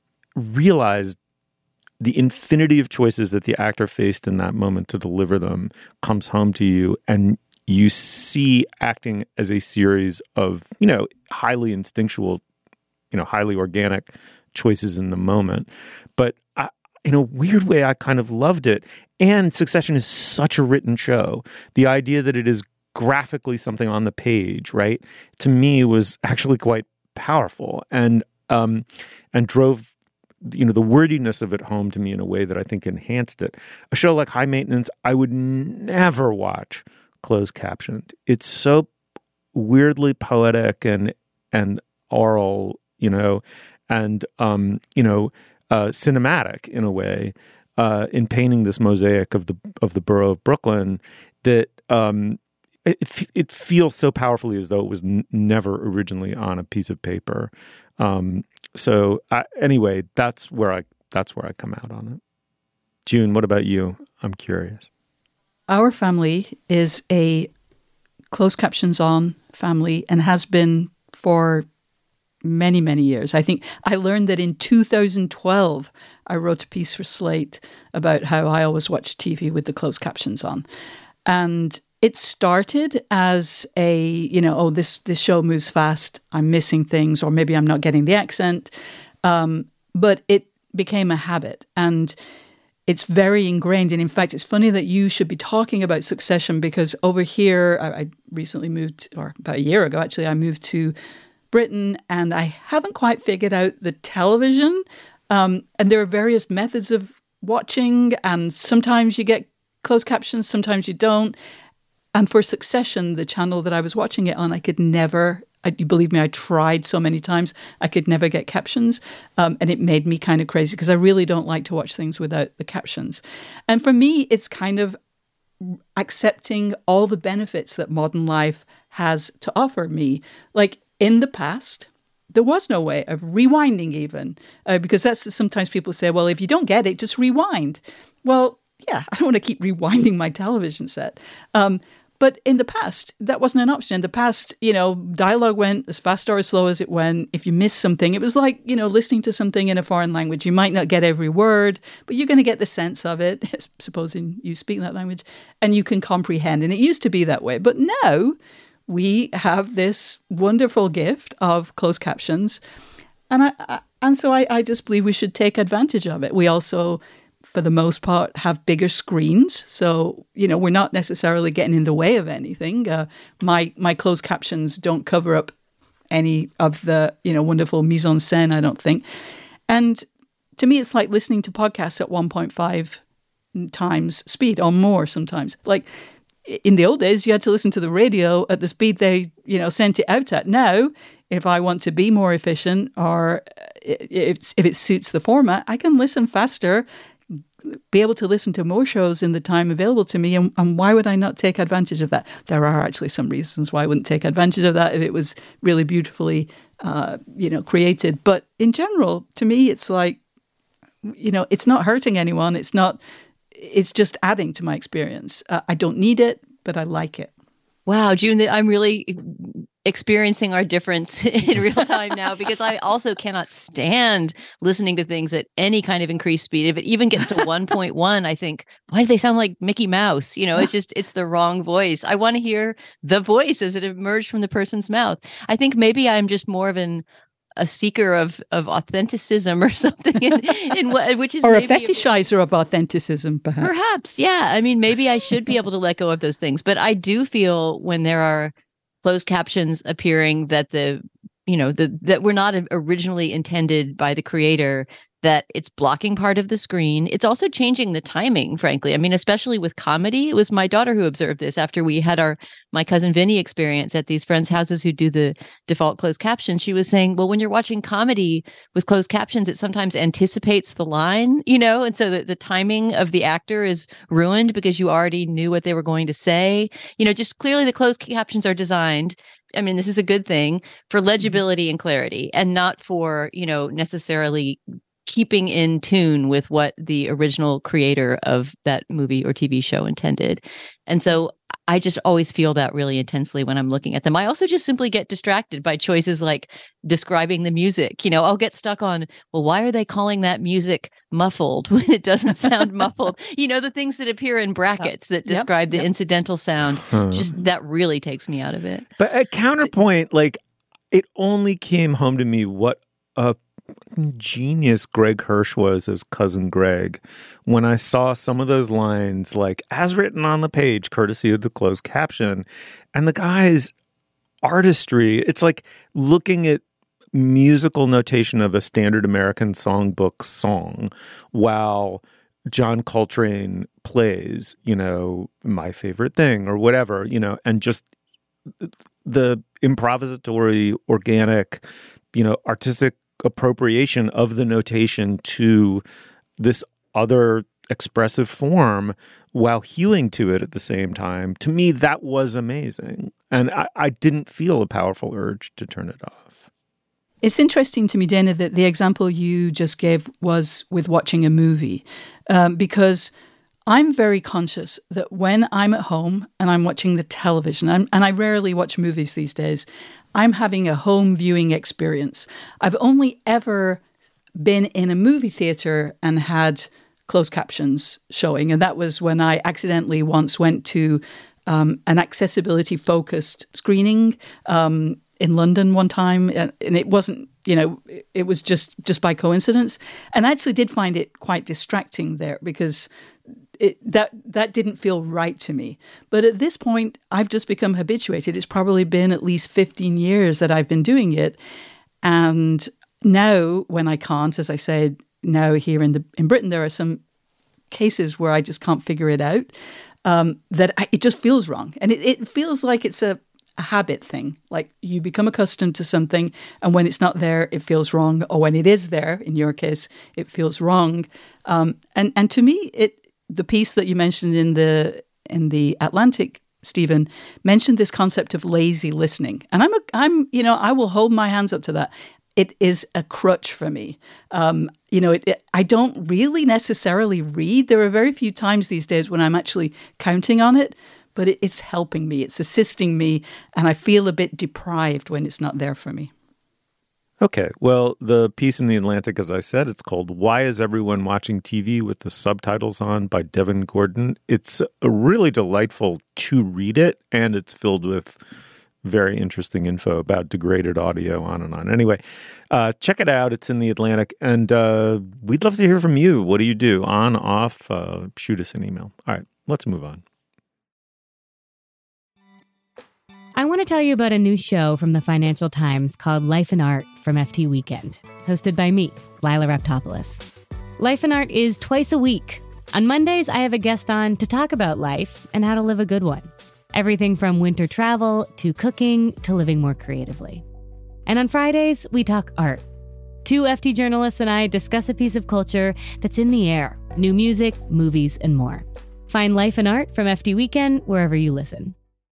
realize the infinity of choices that the actor faced in that moment to deliver them comes home to you, and you see acting as a series of, you know, highly instinctual, you know, highly organic choices in the moment. But I, in a weird way, I kind of loved it. And Succession is such a written show. The idea that it is graphically something on the page, right, to me was actually quite powerful and um, and drove, you know, the wordiness of it home to me in a way that I think enhanced it. A show like High Maintenance, I would never watch closed captioned. It's so weirdly poetic and and oral, you know, and um, you know, uh, cinematic in a way, uh, in painting this mosaic of the of the borough of Brooklyn that um, it it feels so powerfully as though it was n- never originally on a piece of paper. Um, so I, anyway, that's where I that's where I come out on it. June, what about you? I'm curious.
Our family is a closed captions on family and has been for many, many years. I think I learned that in two thousand twelve, I wrote a piece for Slate about how I always watch T V with the closed captions on. And it started as a, you know, oh, this, this show moves fast, I'm missing things, or maybe I'm not getting the accent. Um, but it became a habit. And it's very ingrained. And in fact, it's funny that you should be talking about Succession, because over here, I, I recently moved, or about a year ago, actually, I moved to Britain, and I haven't quite figured out the television. Um, and there are various methods of watching, and sometimes you get closed captions, sometimes you don't. And for Succession, the channel that I was watching it on, I could never, I, you believe me, I tried so many times, I could never get captions. Um, and it made me kind of crazy, because I really don't like to watch things without the captions. And for me, it's kind of accepting all the benefits that modern life has to offer me. Like in the past, there was no way of rewinding even, uh, because that's sometimes people say, well, if you don't get it, just rewind. Well, yeah, I don't want to keep rewinding my television set. Um, but in the past, that wasn't an option. In the past, you know, dialogue went as fast or as slow as it went. If you missed something, it was like, you know, listening to something in a foreign language. You might not get every word, but you're going to get the sense of it, supposing you speak that language, and you can comprehend. And it used to be that way. But now we have this wonderful gift of closed captions. And I, I and so I, I just believe we should take advantage of it. We also, for the most part, have bigger screens. So, you know, we're not necessarily getting in the way of anything. Uh, my my closed captions don't cover up any of the, you know, wonderful mise en scène, I don't think. And to me, it's like listening to podcasts at one point five times speed or more sometimes. Like in the old days, you had to listen to the radio at the speed they, you know, sent it out at. Now, if I want to be more efficient, or if, if it suits the format, I can listen faster, be able to listen to more shows in the time available to me. And, and why would I not take advantage of that? There are actually some reasons why I wouldn't take advantage of that if it was really beautifully, uh, you know, created. But in general, to me, it's like, you know, it's not hurting anyone. It's not, it's just adding to my experience. Uh, I don't need it, but I like it.
Wow, June, I'm really experiencing our difference in real time now, because I also cannot stand listening to things at any kind of increased speed. If it even gets to one point one, I think, why do they sound like Mickey Mouse? You know, it's just, it's the wrong voice. I want to hear the voice as it emerged from the person's mouth. I think maybe I'm just more of an a seeker of of authenticism or something, in, in what, which is
or
maybe
a fetishizer of authenticism, perhaps.
Perhaps, yeah. I mean, maybe I should be able to let go of those things, but I do feel when there are closed captions appearing that the, you know, the that were not originally intended by the creator, that it's blocking part of the screen. It's also changing the timing, frankly. I mean, especially with comedy. It was my daughter who observed this after we had our my cousin Vinny experience at these friends' houses who do the default closed captions. She was saying, well, when you're watching comedy with closed captions, it sometimes anticipates the line, you know, and so that the timing of the actor is ruined because you already knew what they were going to say. You know, just clearly the closed captions are designed, I mean, this is a good thing, for legibility and clarity, and not for, you know, necessarily keeping in tune with what the original creator of that movie or T V show intended. And so I just always feel that really intensely when I'm looking at them. I also just simply get distracted by choices like describing the music. You know, I'll get stuck on, well, why are they calling that music muffled when it doesn't sound muffled? You know, the things that appear in brackets that describe yep, the yep. incidental sound, huh. just that really takes me out of it.
But at counterpoint, like, it only came home to me what a genius Greg Hirsch was as Cousin Greg when I saw some of those lines, like, as written on the page, courtesy of the closed caption, and the guy's artistry. It's like looking at musical notation of a standard American songbook song while John Coltrane plays, you know, My Favorite Thing or whatever, you know, and just the improvisatory, organic, you know, artistic appropriation of the notation to this other expressive form while hewing to it at the same time. To me, that was amazing. And I, I didn't feel a powerful urge to turn it off.
It's interesting to me, Dana, that the example you just gave was with watching a movie, um, because I'm very conscious that when I'm at home and I'm watching the television, and, and I rarely watch movies these days, I'm having a home viewing experience. I've only ever been in a movie theater and had closed captions showing. And that was when I accidentally once went to um, an accessibility-focused screening um, in London one time. And, and it wasn't, you know, it was just, just by coincidence. And I actually did find it quite distracting there because it, that that didn't feel right to me. But at this point, I've just become habituated. It's probably been at least fifteen years that I've been doing it. And now when I can't, as I said, now here in the in Britain, there are some cases where I just can't figure it out, um, that I, it just feels wrong. And it, it feels like it's a, a habit thing. Like you become accustomed to something, and when it's not there, it feels wrong. Or when it is there, in your case, it feels wrong. Um, and, and to me, it the piece that you mentioned in the in the Atlantic, Stephen, mentioned this concept of lazy listening. And I'm, a, I'm, you know, I will hold my hands up to that. It is a crutch for me. Um, you know, it, it, I don't really necessarily read. There are very few times these days when I'm actually counting on it, but it, it's helping me. It's assisting me, and I feel a bit deprived when it's not there for me.
Okay, well, the piece in The Atlantic, as I said, it's called Why Is Everyone Watching T V with the Subtitles On by Devin Gordon. It's a really delightful to read it, and it's filled with very interesting info about degraded audio, on and on. Anyway, uh, check it out. It's in The Atlantic, and uh, we'd love to hear from you. What do you do? On, off, uh, shoot us an email. All right, let's move on.
I want to tell you about a new show from the Financial Times called Life and Art from F T Weekend, hosted by me, Lila Raptopoulos. Life and Art is twice a week. On Mondays, I have a guest on to talk about life and how to live a good one. Everything from winter travel to cooking to living more creatively. And on Fridays, we talk art. Two F T journalists and I discuss a piece of culture that's in the air, new music, movies, and more. Find Life and Art from F T Weekend wherever you listen.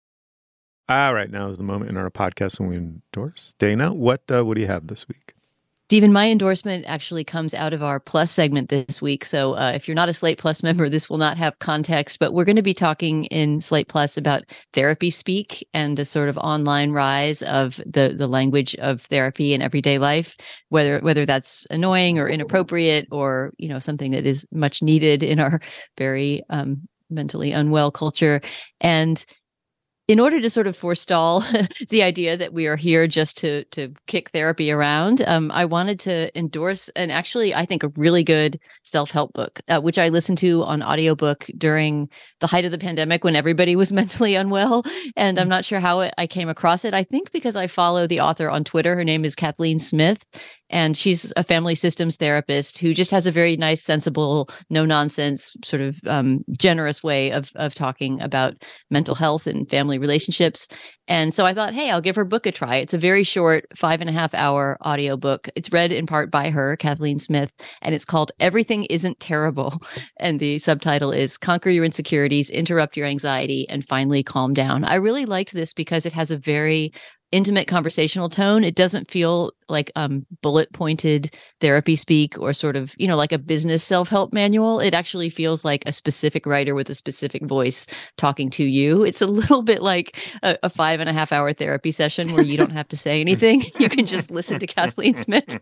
All right, now is the moment in our podcast when we endorse. Dana, what uh, what do you have this week?
Stephen, my endorsement actually comes out of our Plus segment this week. So uh, if you're not a Slate Plus member, this will not have context, but we're going to be talking in Slate Plus about therapy speak and the sort of online rise of the, the language of therapy in everyday life, whether whether that's annoying or inappropriate or, you know, something that is much needed in our very um, mentally unwell culture. And in order to sort of forestall the idea that we are here just to to kick therapy around, um, I wanted to endorse an actually, I think, a really good self-help book, uh, which I listened to on audiobook during the height of the pandemic when everybody was mentally unwell. And I'm not sure how it, I came across it. I think because I follow the author on Twitter. Her name is Kathleen Smith. And she's a family systems therapist who just has a very nice, sensible, no-nonsense, sort of um, generous way of of talking about mental health and family relationships. And so I thought, hey, I'll give her book a try. It's a very short, five and a half hour audiobook. It's read in part by her, Kathleen Smith, and it's called Everything Isn't Terrible. And the subtitle is Conquer Your Insecurities, Interrupt Your Anxiety, and Finally Calm Down. I really liked this because it has a very intimate conversational tone. It doesn't feel like um, bullet pointed therapy speak or sort of, you know, like a business self-help manual. It actually feels like a specific writer with a specific voice talking to you. It's a little bit like a, a five and a half hour therapy session where you don't have to say anything. You can just listen to Kathleen Smith.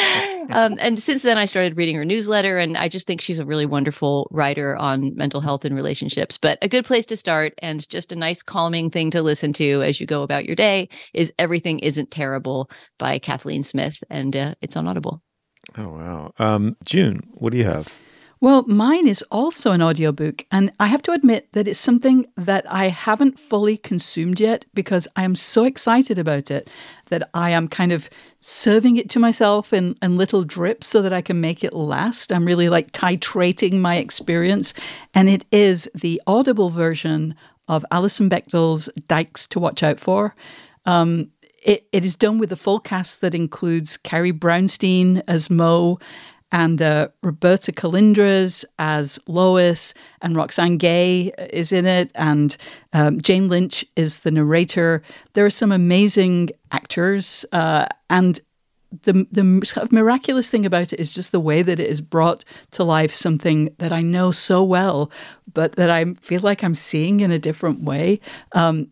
Um, and since then, I started reading her newsletter, and I just think she's a really wonderful writer on mental health and relationships. But a good place to start, and just a nice calming thing to listen to as you go about your day, is Everything Isn't Terrible by Kathleen Smith, and uh, it's on Audible.
Oh, wow. Um, June, what do you have?
Well, mine is also an audiobook, and I have to admit that it's something that I haven't fully consumed yet because I am so excited about it that I am kind of serving it to myself in, in little drips so that I can make it last. I'm really like titrating my experience, and it is the Audible version of Alison Bechdel's Dykes to Watch Out For. Um, it, it is done with a full cast that includes Carrie Brownstein as Mo, and uh, Roberta Colindres as Lois, and Roxane Gay is in it, and um, Jane Lynch is the narrator. There are some amazing actors, uh, and the the sort of miraculous thing about it is just the way that it has brought to life something that I know so well, but that I feel like I'm seeing in a different way. Um,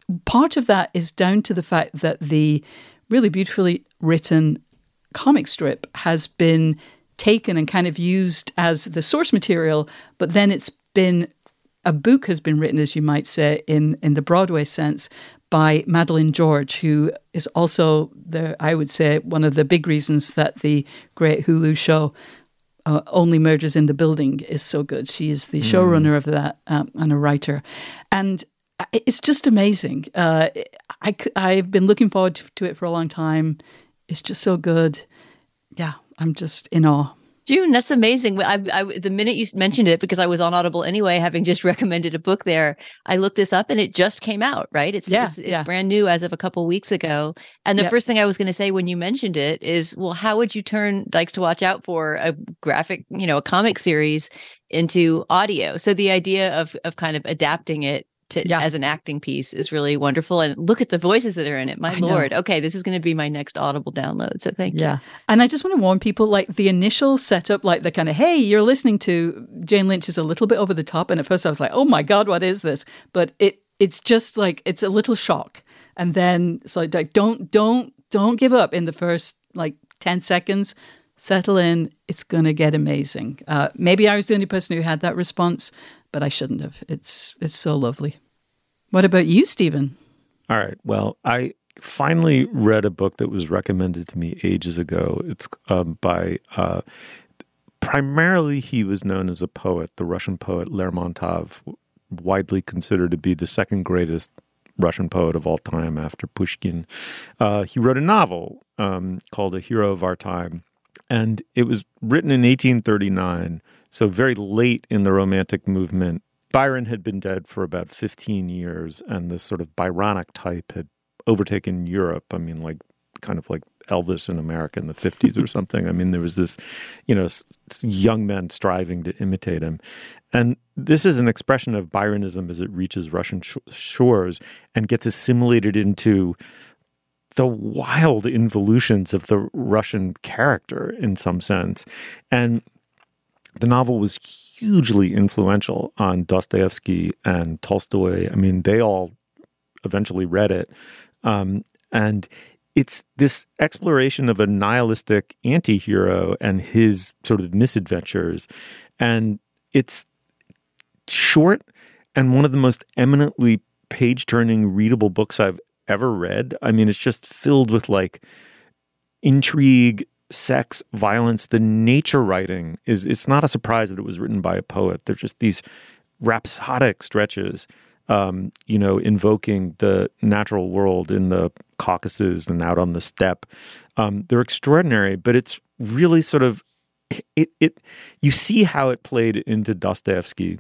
part of that is down to the fact that the really beautifully written comic strip has been taken and kind of used as the source material, but then it's been, a book has been written, as you might say, in, in the Broadway sense, by Madeline George, who is also, the I would say, one of the big reasons that the great Hulu show uh, Only Murders in the Building is so good. She is the showrunner mm. of that um, and a writer. And it's just amazing. Uh, I, I've been looking forward to it for a long time. It's just so good. Yeah, I'm just in awe.
June, that's amazing. I, I, the minute you mentioned it, because I was on Audible anyway, having just recommended a book there, I looked this up and it just came out, right? It's
yeah,
it's, it's
yeah.
brand new as of a couple weeks ago. And the
yep.
first thing I was going to say when you mentioned it is, well, how would you turn Dykes to Watch Out for a graphic, you know, a comic series into audio? So the idea of of kind of adapting it To, yeah. as an acting piece is really wonderful. And look at the voices that are in it. My
I
Lord.
know.
Okay, this is going to be my next Audible download. So thank
yeah.
you.
And I just want to warn people, like the initial setup, like the kind of, hey, you're listening to Jane Lynch is a little bit over the top. And at first I was like, oh my God, what is this? But it it's just like, it's a little shock. And then so like, don't, don't, don't give up in the first like ten seconds. Settle in. It's going to get amazing. Uh, maybe I was the only person who had that response, but I shouldn't have. It's it's so lovely. What about you, Stephen?
All right. Well, I finally read a book that was recommended to me ages ago. It's um, by, uh, primarily he was known as a poet, the Russian poet Lermontov, widely considered to be the second greatest Russian poet of all time after Pushkin. Uh, he wrote a novel um, called A Hero of Our Time. And it was written in eighteen thirty-nine, so very late in the Romantic movement. Byron had been dead for about fifteen years, and this sort of Byronic type had overtaken Europe. I mean, like kind of like Elvis in America in the fifties or something. I mean, there was this, you know, young men striving to imitate him. And this is an expression of Byronism as it reaches Russian sh- shores and gets assimilated into the wild involutions of the Russian character in some sense. And the novel was hugely influential on Dostoevsky and Tolstoy. I mean, they all eventually read it. Um, and it's this exploration of a nihilistic anti-hero and his sort of misadventures. And it's short and one of the most eminently page-turning, readable books I've ever read. I mean, it's just filled with like intrigue, sex, violence. The nature writing is, it's not a surprise that it was written by a poet. They're just these rhapsodic stretches, um, you know, invoking the natural world in the Caucasus and out on the steppe. Um, they're extraordinary, but it's really sort of, it, it, you see how it played into Dostoevsky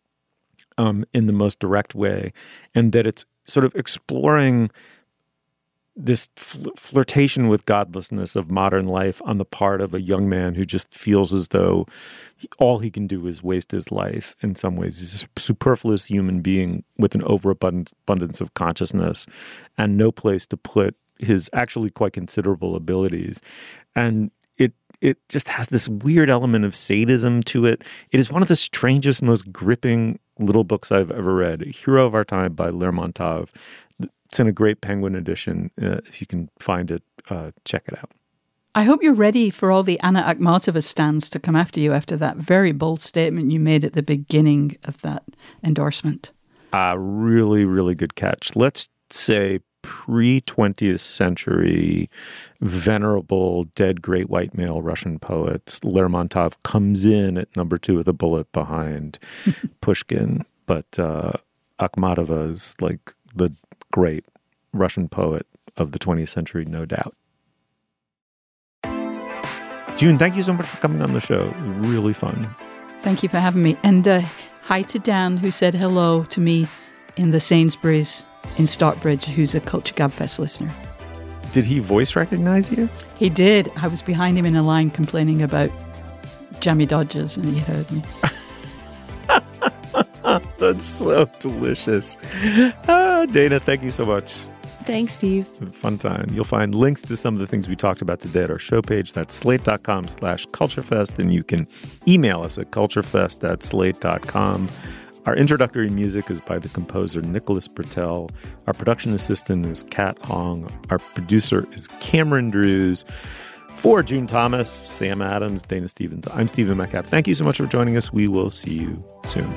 um, in the most direct way, and that it's sort of exploring this fl- flirtation with godlessness of modern life on the part of a young man who just feels as though he, all he can do is waste his life in some ways. He's a superfluous human being with an overabundance of consciousness and no place to put his actually quite considerable abilities. And it it just has this weird element of sadism to it. It is one of the strangest, most gripping little books I've ever read. A Hero of Our Time by Lermontov. It's in a great Penguin edition. Uh, if you can find it, uh, check it out.
I hope you're ready for all the Anna Akhmatova stands to come after you after that very bold statement you made at the beginning of that endorsement.
Uh, really, really good catch. Let's say pre-twentieth century, venerable, dead great white male Russian poets. Lermontov comes in at number two with a bullet behind Pushkin, but uh, Akhmatova is like the great Russian poet of the twentieth century, no doubt. June, thank you so much for coming on the show. Really fun.
Thank you for having me. And uh, hi to Dan, who said hello to me in the Sainsbury's in Stockbridge, who's a Culture Gabfest listener.
Did he voice recognize you?
He did. I was behind him in a line complaining about jammy dodgers, and he heard me.
That's so delicious. Ah, Dana, thank you so much.
Thanks, Steve.
Fun time. You'll find links to some of the things we talked about today at our show page. That's slate.com slash culturefest. And you can email us at culturefest at slate.com. Our introductory music is by the composer Nicholas Bertel. Our production assistant is Kat Hong. Our producer is Cameron Drews. For June Thomas, Sam Adams, Dana Stevens, I'm Stephen Metcalf. Thank you so much for joining us. We will see you soon.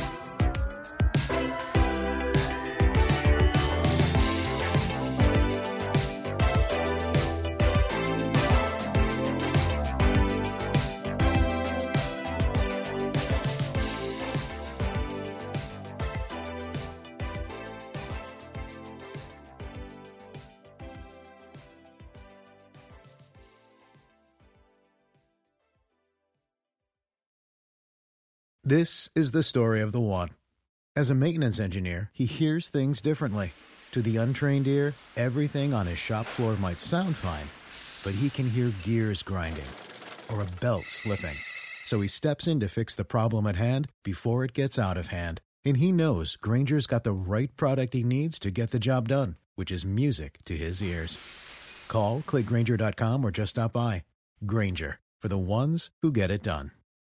This is the story of the one. As a maintenance engineer, he hears things differently. To the untrained ear, everything on his shop floor might sound fine, but he can hear gears grinding or a belt slipping. So he steps in to fix the problem at hand before it gets out of hand. And he knows Grainger's got the right product he needs to get the job done, which is music to his ears. Call, click Grainger dot com, or just stop by. Grainger, for the ones who get it done.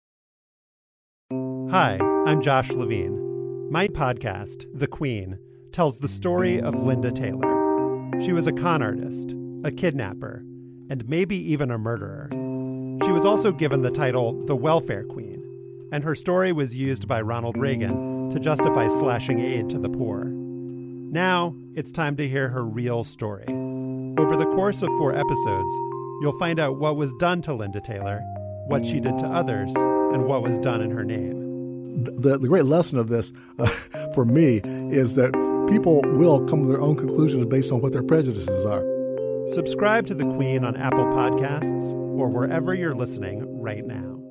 Hi, I'm Josh Levine. My podcast, The Queen, tells the story of Linda Taylor. She was a con artist, a kidnapper, and maybe even a murderer. She was also given the title the Welfare Queen, and her story was used by Ronald Reagan to justify slashing aid to the poor. Now, it's time to hear her real story. Over the course of four episodes, you'll find out what was done to Linda Taylor, what she did to others, and what was done in her name.
The, the great lesson of this, uh, for me, is that people will come to their own conclusions based on what their prejudices are.
Subscribe to The Queen on Apple Podcasts or wherever you're listening right now.